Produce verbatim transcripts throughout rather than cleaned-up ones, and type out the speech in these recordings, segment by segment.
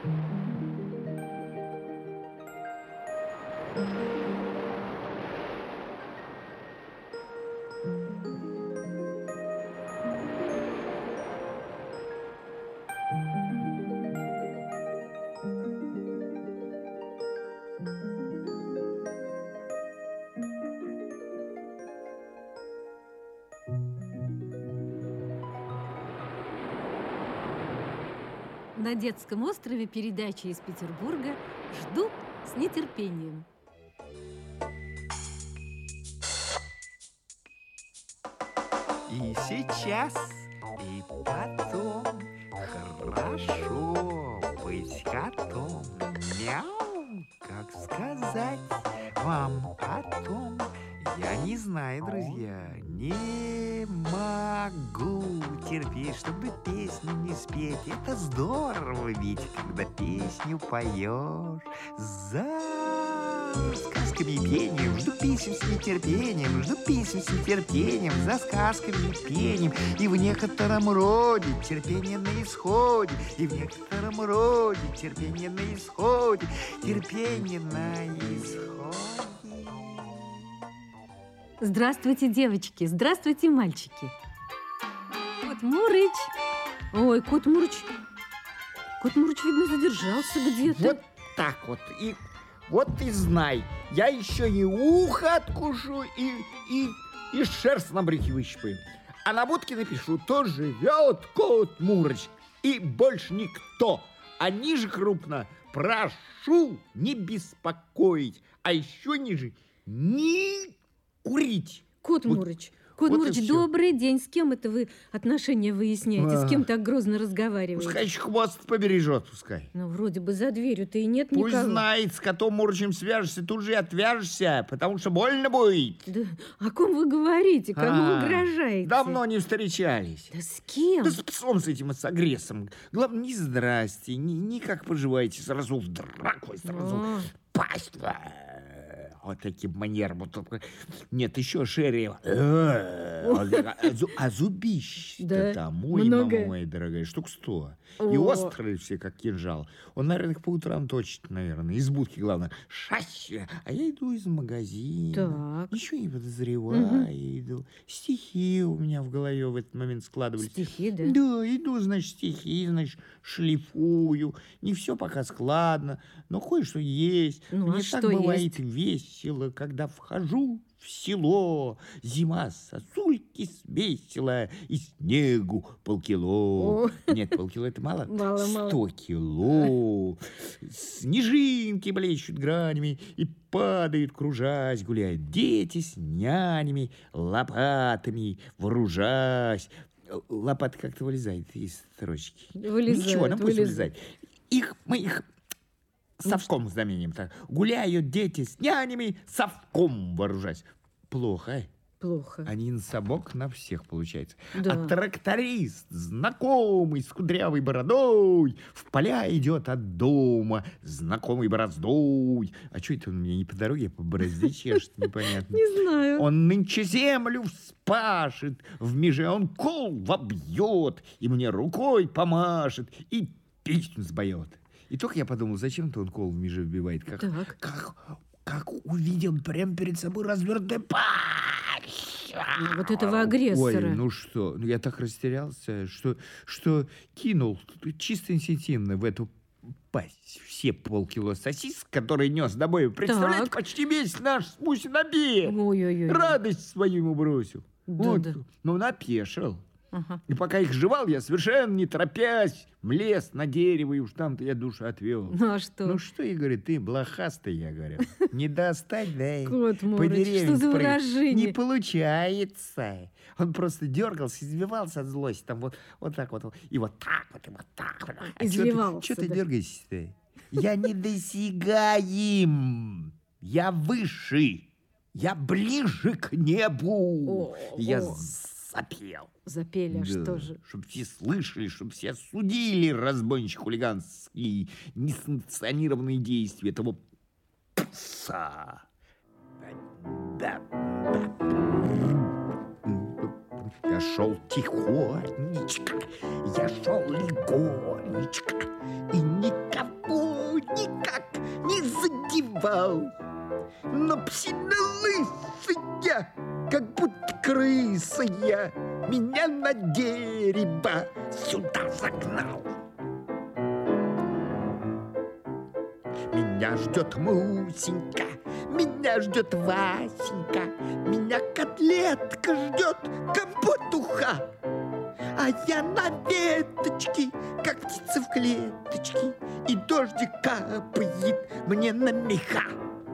На детском острове передачи из Петербурга жду с нетерпением. И сейчас, и потом хорошо быть котом. Мяу, как сказать вам потом? Я не знаю, друзья, не могу терпеть, чтобы песню не спеть. Это здорово ведь, когда песню поешь за сказками и пением. Жду песен с нетерпением, жду песен с нетерпением, за сказками и пением. И в некотором роде терпение на исходе, и в некотором роде терпение на исходе, терпение на исходе. Здравствуйте, девочки! Здравствуйте, мальчики! Кот Мурыч! Ой, Кот Мурыч! Кот Мурыч, видно, задержался где-то. Вот так вот. И вот и знай, я еще и ухо откушу, и, и, и шерсть на брюхе выщипаю. А на будке напишу: то живет Кот Мурыч, и больше никто. А ниже крупно: прошу не беспокоить. А еще ниже: не курить. Кот вот, Мурыч, Кот вот Мурыч, добрый день. С кем это вы отношения выясняете? А. С кем так грозно разговариваете? Пускай еще хвост побережет, пускай. Ну, вроде бы за дверью-то и нет Пусть никого. Пусть знает, с котом Мурычем свяжешься, тут же и отвяжешься, потому что больно будет. Да о ком вы говорите? Кому а, угрожаете? Давно не встречались. Да с кем? Да с псом, с этим, с агрессором. Главное, ни здрасте, ни, ни как поживаете. Сразу в драку, сразу а. пасть. Вот таким манером. Нет, еще шире. А зубище-то там, ой, мама моя дорогая, штук сто. И острые все, как кинжал. Он, наверное, их по утрам точит, наверное. Из будки, главное. Шаще. А я иду из магазина. Так. Ничего не подозреваю. Иду. Стихи у меня в голове в этот момент складывались. Стихи, да? Да, иду, значит, стихи, значит, шлифую. Не все пока складно, но кое-что есть. Ну, Мне а так что бывает есть? Весело, когда вхожу в село. Зима сосульки свесила, и снегу полкило. О. Нет, полкило это мало. Мало, мало. Сто кило. Снежинки блещут гранями и падают, кружась, гуляют дети с нянями, лопатами вооружась. Лопата как-то вылезает из строчки. Вылезает, Ничего, она пусть вылезает. вылезает. Их, мы их... совком заменим. Так. Гуляют дети с нянями, совком вооружаясь. Плохо. Плохо. Один совок на всех получается. Да. А тракторист, знакомый, с кудрявой бородой, в поля идет от дома, знакомый бороздой. А что это он мне не по дороге, а по борозде чешет, непонятно. Не знаю. Он нынче землю вспашет, в меже он кол вобьет, и мне рукой помашет, и песню сбоет. И только я подумал, зачем-то он кол в меже вбивает. Как, Так. как, как увидел прямо перед собой развернутый пасть. Ну, вот этого агрессора. Ой, ну что, ну я так растерялся, что, что кинул чисто инстинктивно в эту пасть все полкило сосисок, которые нес домой. Представляете, Так. почти весь наш Смусин обед. Ой-ой-ой. Радость свою ему бросил. Да, вот. да. Но он опешил. Ага. И пока их жевал, я совершенно не торопясь млез на дерево, и уж там-то я душу отвел. Ну, а что? Ну, что, Игорь, ты блохастый, я говорю. Не достать, да? Кот Мурыч, что за выражение? Не получается. Он просто дергался, избивался от злости. Там вот, вот так вот. И вот так вот, и вот так вот. Извивался. Что ты да. дергаешься-то? Я недосягаем. Я выше. Я ближе к небу. О, я о. запел. Запели, а Да, что же? чтобы все слышали, чтобы все судили разбойничьи-хулиганские несанкционированные действия этого пса. Я шел тихонечко, я шел легонечко, и никого никак не задевал. Но псина лысая, как будто крыса я, меня на дерево сюда загнал. Меня ждет Мусенька, меня ждет Васенька, меня котлетка ждет, компот уха. А я на веточке, как птица в клеточке, и дождик капает мне на меха.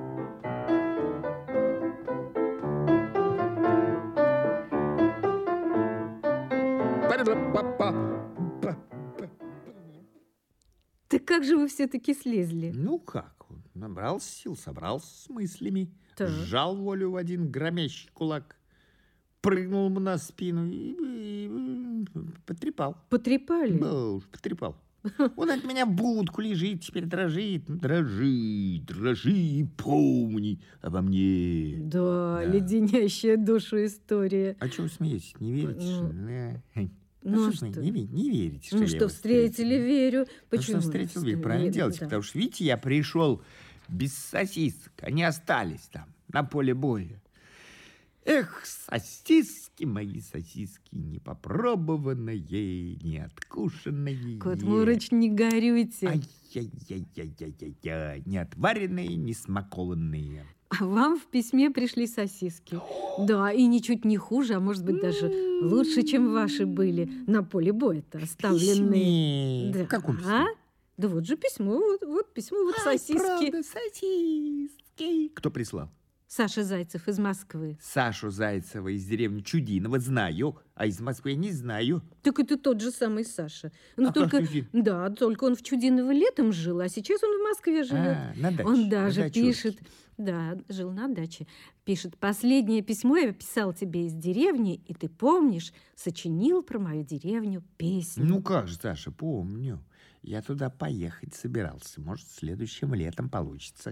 Так как же вы все-таки слезли? Ну как, набрался сил, собрался с мыслями, Так. сжал волю в один громящий кулак, прыгнул ему на спину и, и- и потрепал. Потрепали? Да уж, потрепал. Он от меня в будку лежит, теперь дрожит. Дрожи, дрожи и помни обо мне. Да, Да. леденящая душу история. А чего вы смеетесь? Не верите? Ну, что ли? Да. ну, что что? ж вы не, ве- не верите, что Ну, я что его встретили, верю. Ну, Почему? что встретил, вы Что правильно верю, делаете, да. потому что, видите, я пришел без сосисок, они остались там, на поле боя. Эх, сосиски мои, сосиски, не попробованные, не откушенные. Кот Мурыч, не горюйте. Ай-яй-яй-яй-яй-яй, не отваренные, не смакованные. А вам в письме пришли сосиски. Да, и ничуть не хуже, а может быть даже лучше, чем ваши были на поле боя-то оставленные. Письме. Да. В каком письме? А? Да вот же письмо, вот, вот письмо, вот Ай, сосиски. правда, сосиски. Кто прислал? Саша Зайцев из Москвы. Сашу Зайцева из деревни Чудиново знаю, а из Москвы не знаю. Так это тот же самый Саша. Ну, А только, как Чудин? да, только он в Чудиново летом жил, а сейчас он в Москве живет. А, на даче, Он на даже дачурке. пишет, да, жил на даче, пишет: последнее письмо я писал тебе из деревни, и ты помнишь, сочинил про мою деревню песню. Ну как же, Саша, помню. Я туда поехать собирался. Может, следующим летом получится.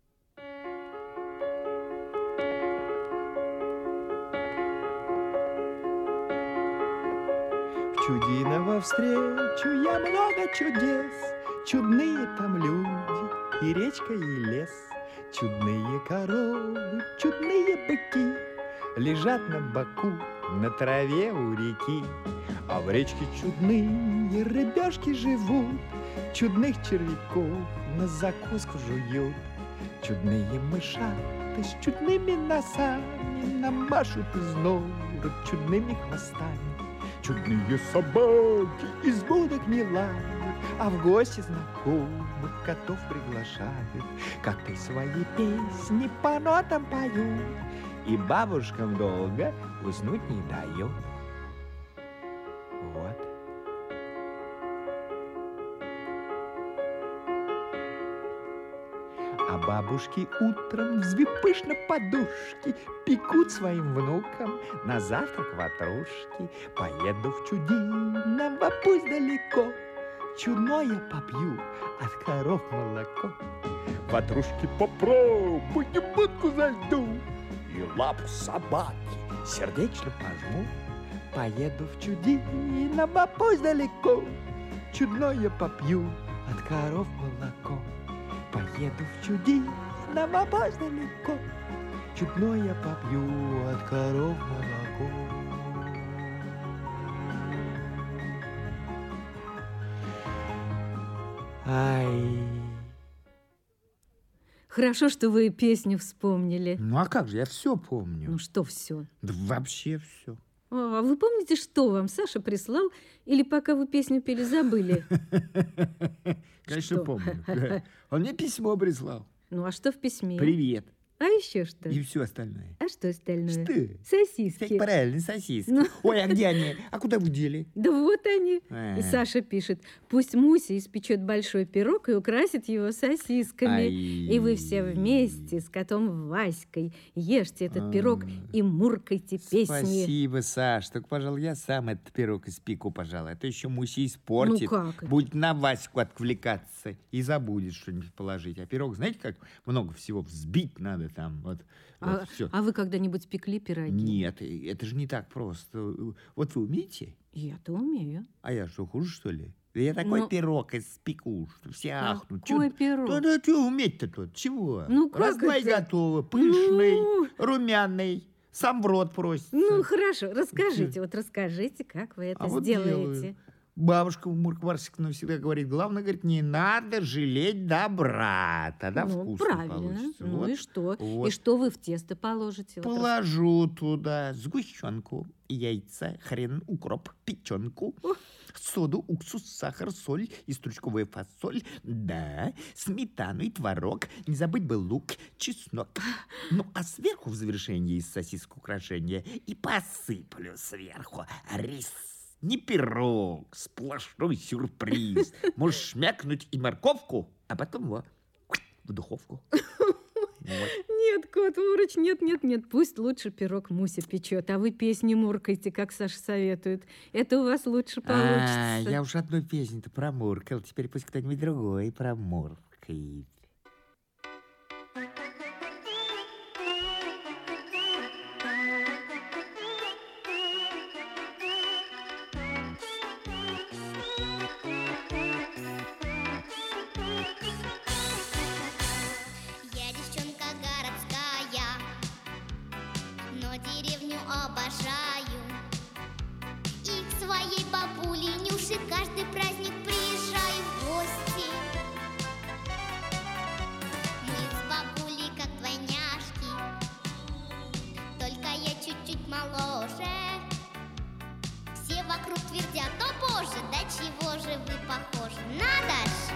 В Чудиново встречу я много чудес. Чудные там люди, и речка, и лес. Чудные коровы, чудные быки лежат на боку на траве у реки. А в речке чудные рыбешки живут, чудных червяков на закуску жуют. Чудные мышаты с чудными носами намашут из норок чудными хвостами. Чудные собаки из будок не лают, а в гости знакомых котов приглашают. Коты свои песни по нотам поют, и бабушкам долго уснуть не дают. Вот. А бабушки утром, взвив пышно подушки, пекут своим внукам на завтрак ватрушки. Поеду в Чудиново, пусть далеко, чудное попью от коров молоко. Ватрушки попробую, в будку зайду, и лапу собаки сердечно пожму. Поеду в Чудиново, пусть далеко, чудное попью от коров молоко. Поеду в Чудиново, пусть далеко, чудное попью от коров молоко. Ай. Хорошо, что вы песню вспомнили. Ну а как же, я все помню. Ну что все? Да вообще все. А вы помните, что вам Саша прислал? Или пока вы песню пели, забыли? Конечно, Что? помню. Да. Он мне письмо прислал. Ну, а что в письме? Привет. А еще что? И все остальное. А что остальное? Что? Сосиски. Всякие правильные сосиски. Ну. Ой, а где они? А куда вы дели? Да вот они. А. И Саша пишет: пусть Муся испечет большой пирог и украсит его сосисками. Ай. И вы все вместе с котом Васькой ешьте этот А. пирог и муркайте песни. Спасибо, Саш. Так, пожалуй, я сам этот пирог испеку, пожалуй. А то еще Муся испортит. Ну как? Будет на Ваську отвлекаться и забудет что-нибудь положить. А пирог, знаете, как много всего взбить надо там. Вот, А, вот всё. а вы когда-нибудь пекли пироги? Нет, это же не так просто. Вот вы умеете? Я-то умею. А я что, хуже, что ли? Я такой Ну, пирог испеку, что все ахнут. какой пирог? Да, да, что уметь-то тут? Чего? Ну, как Разгвай это? готово. Пышный, Ну. румяный. Сам в рот просится. Ну, хорошо, расскажите, вот расскажите, как вы это А вот сделаете. делаю. Бабушка Мурка Барсиковна всегда говорит, главное, говорит, не надо жалеть добра, тогда Ну, вкусно правильно. получится. Ну Вот, и что? вот. И что вы в тесто положите? Вот Положу туда сгущенку, яйца, хрен, укроп, печенку, О. соду, уксус, сахар, соль и стручковая фасоль. Да, сметану и творог. Не забыть бы лук, чеснок. Ну, а сверху в завершение из сосисок украшения и посыплю сверху рис. Не пирог, сплошной сюрприз. Можешь шмякнуть и морковку, а потом его в духовку. Вот. Нет, кот Мурыч, нет, нет, нет, пусть лучше пирог Муся печет, а вы песни муркайте, как Саша советует. Это у вас лучше получится. А, я уж одну песню-то промуркал, теперь пусть кто-нибудь другой промуркает. Я девчонка городская, но деревню обожаю. И к своей бабуле Нюше каждый праздник приезжаю в гости. Мы с бабулей как двойняшки, только я чуть-чуть моложе. Все вокруг твердят, о боже, да чего же вы похожи, надо ж!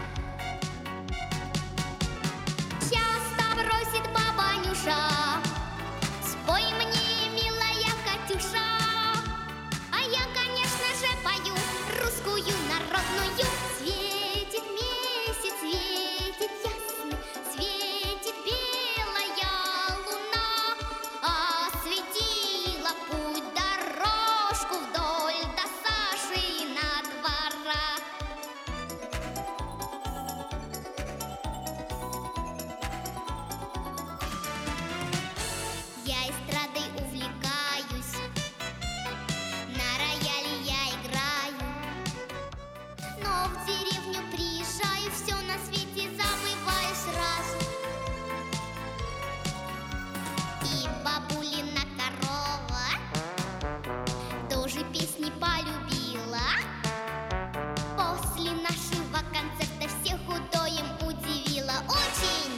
Часто просит баба Нюша, спой мне, милая Катюша. А я, конечно же, пою русскую народную. Светит месяц, светит ясный, светит белая луна, осветила путь, дорожку вдоль до Сашина двора. Я эстрадой увлекаюсь, на рояле я играю, но в деревню приезжаю, все на свете забываю сразу. И бабулина корова тоже песни полюбила. После нашего концерта всех удоем удивила очень.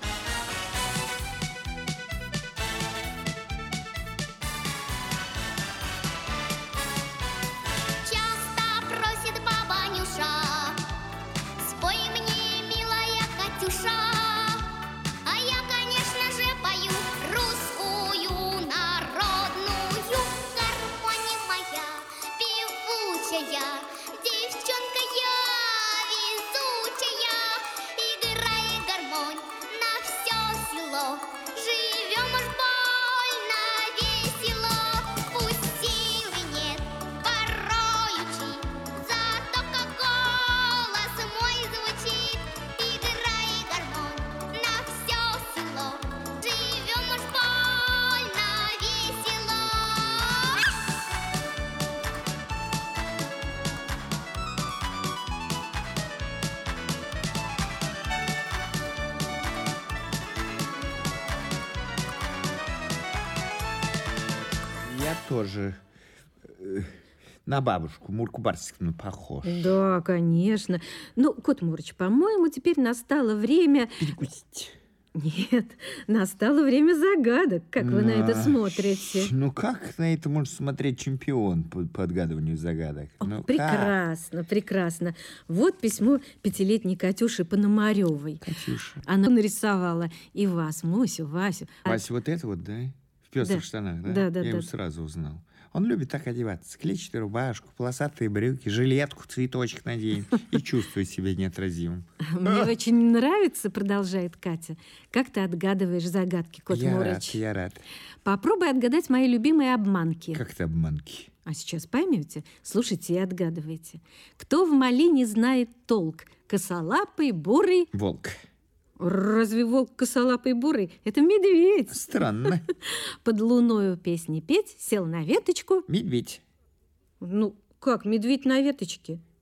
Часто просит баба Нюша, спой мне, милая Катюша. А я, конечно же, пою русскую народную. Гармония моя певучая, девчонка я везучая. Играй гармонь на все село, живем уж больно весело. Пусть силы нет пороючи, зато как голос мой звучит. Играй гармонь на все село, живем уж больно весело. Я тоже э, на бабушку Мурку Барсиковну похож. Да, конечно. Ну, кот Мурыч, по-моему, теперь настало время... Перекусить. Нет, настало время загадок. Как вы на это А, смотрите? Ну, как на это может смотреть чемпион по, по отгадыванию загадок? О, Ну, как? прекрасно, прекрасно. Вот письмо пятилетней Катюши Пономаревой. Катюша. Она нарисовала и вас, Мусю, Васю. А- Вася, вот это вот, да? В пестрых Да. штанах, да? Да, да, Я да. его сразу узнал. Он любит так одеваться. Клетчатую рубашку, полосатые брюки, жилетку, цветочек наденет и чувствует себя неотразимым. Мне очень нравится, продолжает Катя, как ты отгадываешь загадки, кот Я рад, Мурыч. я рад. Попробуй отгадать мои любимые обманки. Как это обманки? А сейчас поймете, слушайте и отгадывайте. Кто в малине знает толк? Косолапый, бурый. Волк. Разве волк косолапый, бурый? Это медведь. Странно. Под луною песни петь, сел на веточку. Медведь. Ну, как медведь на веточке?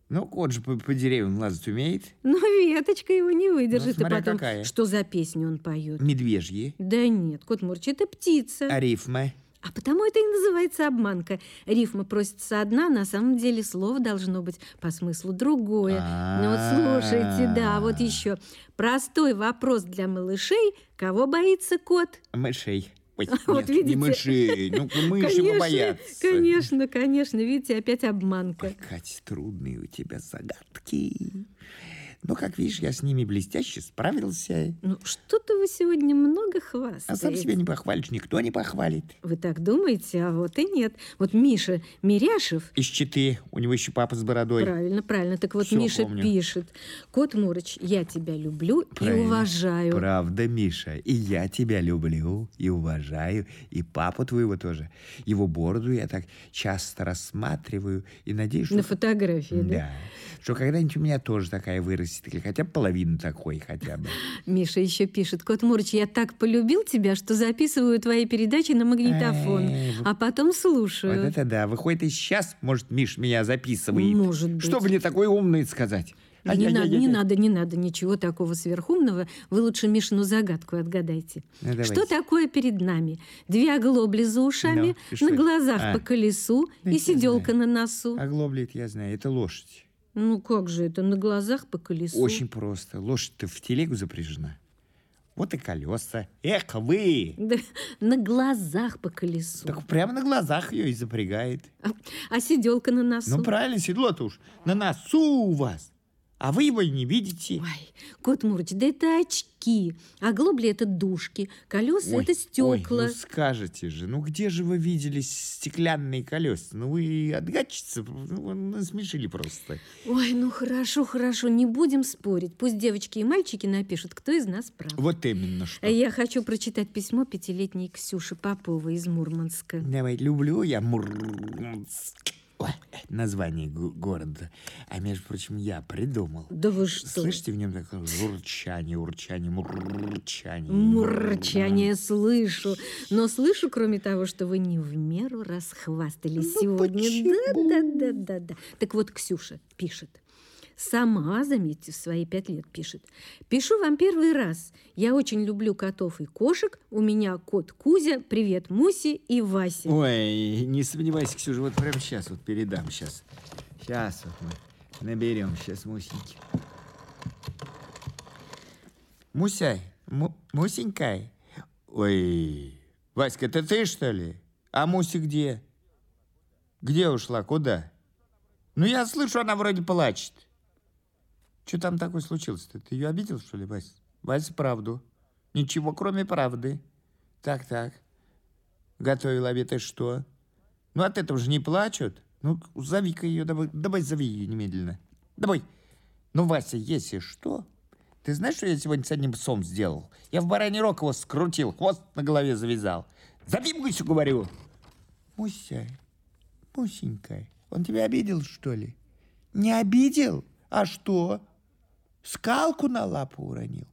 Ну, кот же по, по деревьям лазать умеет. Но веточка его не выдержит. Ну, и потом, какая. Что за песню он поет? Медвежьи. Да нет, кот Мурч, это птица. А рифма? А потому это и называется обманка. Рифма просится одна, на самом деле слово должно быть по смыслу другое. Ну вот слушайте, да, вот еще. Простой вопрос для малышей. Кого боится кот? Мышей. Ой, Вот нет, видите? не мышей. Ну, мыши его боятся. Конечно, конечно. Видите, опять обманка. Ой, Катя, трудные у тебя загадки. Но, как видишь, я с ними блестяще справился. Ну, что-то вы сегодня много хвастаете. А сам себя не похвалишь, никто не похвалит. Вы так думаете, а вот и нет. Вот Миша Миряшев... Из Читы, у него еще папа с бородой. Правильно, правильно. Так вот, Всё Миша помню. пишет. Кот Мурыч, я тебя люблю Правильно. и уважаю. Правда, Миша, и я тебя люблю, и уважаю, и папу твоего тоже. Его бороду я так часто рассматриваю и надеюсь, что... На фотографии, да? Да. Что когда-нибудь у меня тоже такая вырастет, или хотя бы половину такой хотя бы. Миша еще пишет. Кот Мурыч, я так полюбил тебя, что записываю твои передачи на магнитофон, Эй, вы- а потом слушаю. Вот это да. Выходит, и сейчас, может, Миш меня записывает. Может быть. Что мне такое умное сказать? Не Ай-яй-яй-яй. надо, не надо, не надо ничего такого сверхумного. Вы лучше Мишину загадку отгадайте. Ну, давайте. Что такое перед нами? Две оглобли за ушами, Ну, и что на это? глазах А. по колесу Ну, и это я сиделка знаю. на носу. Оглобли, это я знаю, это лошадь. Ну как же это, на глазах по колесу? Очень просто. Лошадь-то в телегу запряжена. Вот и колеса. Эх вы! Да, на глазах по колесу. Так прямо на глазах ее и запрягает. А, а сиделка на носу? Ну, правильно, седло-то уж на носу у вас. А вы его и не видите. Ой, Кот Мурыч, да это очки. Оглобли это дужки, колеса Ой, это стекла. Ой, ну скажете же, ну где же вы видели стеклянные колеса? Ну вы отгадчица, ну, насмешили просто. Ой, ну хорошо, хорошо, не будем спорить. Пусть девочки и мальчики напишут, кто из нас прав. Вот именно что. А я хочу прочитать письмо пятилетней Ксюши Поповой из Мурманска. Давай, люблю я Мурманск. Ой, название го- города. А между прочим, я придумал. Да вы что? Слышите в нем такое журчание, урчание, мурчание. Мурчание слышу. Но слышу, кроме того, что вы не в меру расхвастались Ну, сегодня. почему? Да, да, да, да, да. Так вот, Ксюша пишет. Сама, заметьте, в свои пять лет пишет. Пишу вам первый раз. Я очень люблю котов и кошек. У меня кот Кузя. Привет, Муси и Вася. Ой, не сомневайся, Ксюша, вот прямо сейчас вот передам. Сейчас. Сейчас вот мы наберем сейчас Мусеньки. Мусяй, Му- Мусенькай. Ой, Васька, это ты, что ли? А Муся где? Где ушла? Куда? Ну, я слышу, она вроде плачет. Что там такое случилось-то? Ты ее обидел, что ли, Вась? Вась, правду. Ничего, кроме правды. Так-так. Готовил обед, и что? Ну, от этого же не плачут. Ну, зови-ка ее, давай, давай зови ее немедленно. Давай. Ну, Вася, если что... Ты знаешь, что я сегодня с одним псом сделал? Я в бараний рог его скрутил, хвост на голове завязал. Зови Мусю, говорю. Муся, Мусенька, он тебя обидел, что ли? Не обидел? А что? Скалку на лапу уронил?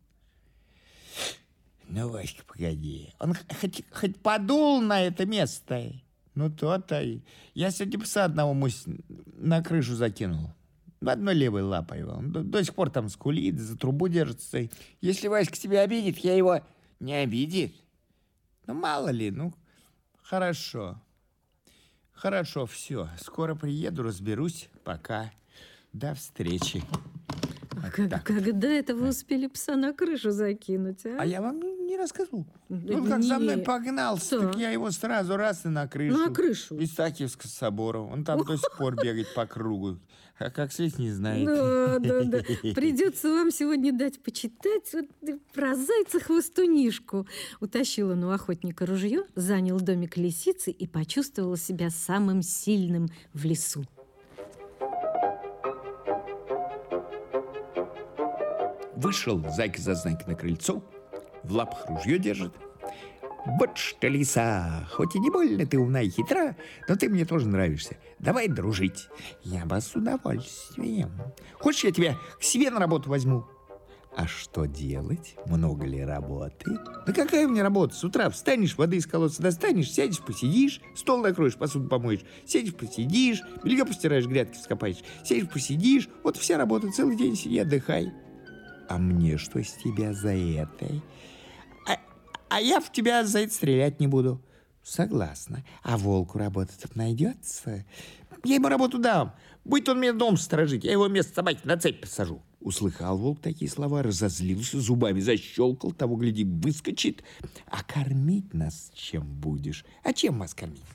Ну, Васька, погоди. Он х- хоть, хоть подул на это место. Ну, то-то. и. Я сегодня пса одного Мусь на крышу закинул. Одной левой лапой его. Он до, до сих пор там скулит, за трубу держится. Если Васька тебя обидит, я его не обидит. Ну, мало ли, ну, хорошо. Хорошо, все. Скоро приеду, разберусь. Пока. До встречи. А как- когда это вы успели пса на крышу закинуть, а? А я вам не рассказывал. Да Он как за мной нет. погнался, Да. так я его сразу раз и на крышу. На крышу? Исаакиевского собора. Он там до сих пор бегает по кругу. А как слезть, не знает. Да, да, да. Придется вам сегодня дать почитать вот про зайца-хвостунишку. Утащил он у охотника ружье, занял домик лисицы и почувствовал себя самым сильным в лесу. Вышел зайка-зазнайка на крыльцо, в лапах ружье держит. Вот что, лиса, хоть и не больно ты умна и хитра, но ты мне тоже нравишься. Давай дружить. Я бы с удовольствием. Хочешь, я тебя к себе на работу возьму? А что делать? Много ли работы? Да какая мне работа? С утра встанешь, воды из колодца достанешь, сядешь, посидишь, стол накроешь, посуду помоешь, сядешь, посидишь, белье постираешь, грядки вскопаешь, сядешь, посидишь. Вот вся работа, целый день сиди, отдыхай. А мне что с тебя за это? А, а я в тебя за это стрелять не буду. Согласна. А волку работа-то найдется? Я ему работу дам. Будет он мне дом сторожить, я его вместо собаки на цепь посажу. Услыхал волк такие слова, разозлился, зубами защелкал, того, гляди, выскочит. А кормить нас чем будешь? А чем вас кормить?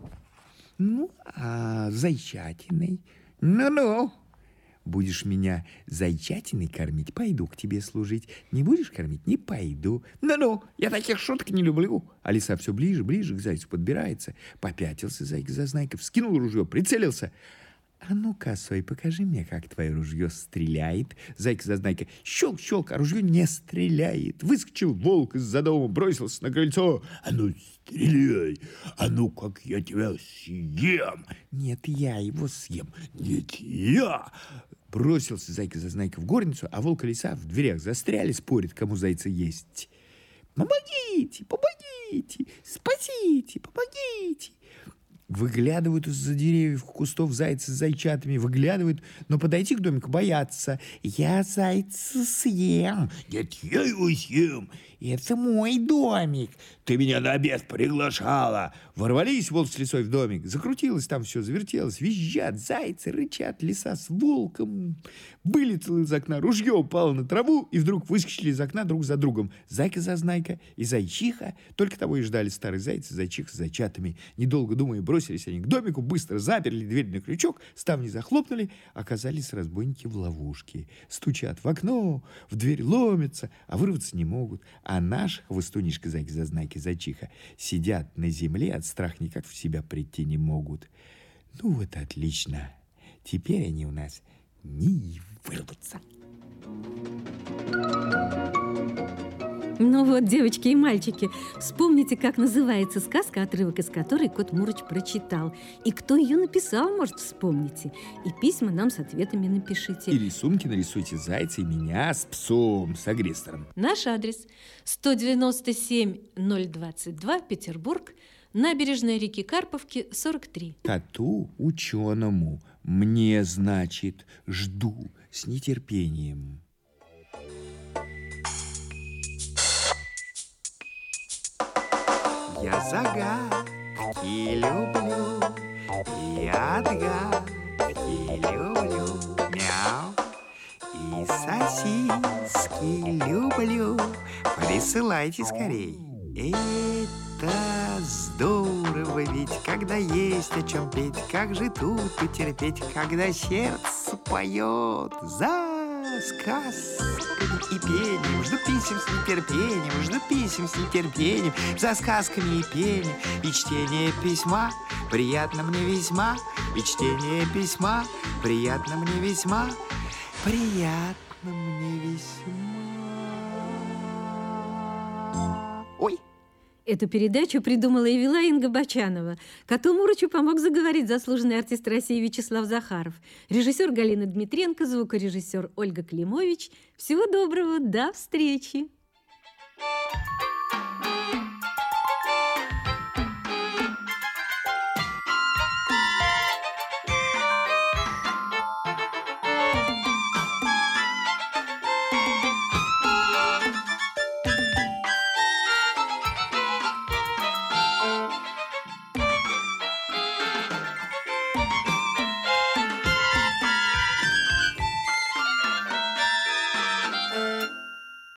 Ну, а зайчатиной. Ну-ну. Будешь меня зайчатиной кормить, пойду к тебе служить. Не будешь кормить, не пойду. Ну-ну, я таких шуток не люблю. А лиса все ближе, ближе к зайцу подбирается. Попятился зайка-зазнайка, вскинул ружье, прицелился. А ну, косой, покажи мне, как твое ружье стреляет. Зайка-зазнайка щелк-щелк, а ружье не стреляет. Выскочил волк из-за дома, бросился на крыльцо. А ну, стреляй! А ну, как я тебя съем! Нет, я его съем. Нет, я! Бросился зайка-зазнайка в горницу, а волк и лиса в дверях застряли, спорят, кому зайца есть. Помогите, помогите, спасите, помогите. Выглядывают из-за деревьев, кустов зайцы с зайчатами, выглядывают, но подойти к домику боятся. Я зайца съем. Нет, я его съем. Это мой домик. Ты меня на обед приглашала. Ворвались волк с лисой в домик. Закрутилось там все, завертелось. Визжат зайцы, рычат, лиса с волком. Вылетело из окна, ружье упало на траву, и вдруг выскочили из окна друг за другом. Зайка-зазнайка и зайчиха. Только того и ждали старый зайцы, зайчиха с зайчатами. Недолго думая, бросились они к домику, быстро заперли дверь на крючок, ставни захлопнули, оказались разбойники в ловушке. Стучат в окно, в дверь ломятся, а вырваться не могут. А наш хвостунишка зайки-зазнайки, зайчиха сидят на земле, от страха никак в себя прийти не могут. Ну вот отлично. Теперь они у нас не вырвутся. Ну вот, девочки и мальчики, вспомните, как называется сказка, отрывок из которой кот Мурыч прочитал. И кто ее написал, может, вспомните. И письма нам с ответами напишите. И рисунки нарисуйте зайца и меня с псом, с агрессором. Наш адрес сто девяносто семь ноль двадцать два, Петербург, набережная реки Карповки, сорок три. Коту ученому, мне, значит, жду с нетерпением. Я загадки люблю, и отгадки люблю, мяу. И сосиски люблю, присылайте скорей. Это здорово ведь, когда есть о чем петь, как же тут потерпеть, когда сердце поет за сказками и пением. Жду писем с нетерпением, жду писем с нетерпением, за сказками и пением. И чтение письма приятно мне весьма, и чтение письма приятно мне весьма, приятно мне весьма. Ой! Эту передачу придумала и вела Инга Бочанова. Коту Мурычу помог заговорить заслуженный артист России Вячеслав Захаров. Режиссер Галина Дмитренко, звукорежиссер Ольга Климович. Всего доброго, до встречи!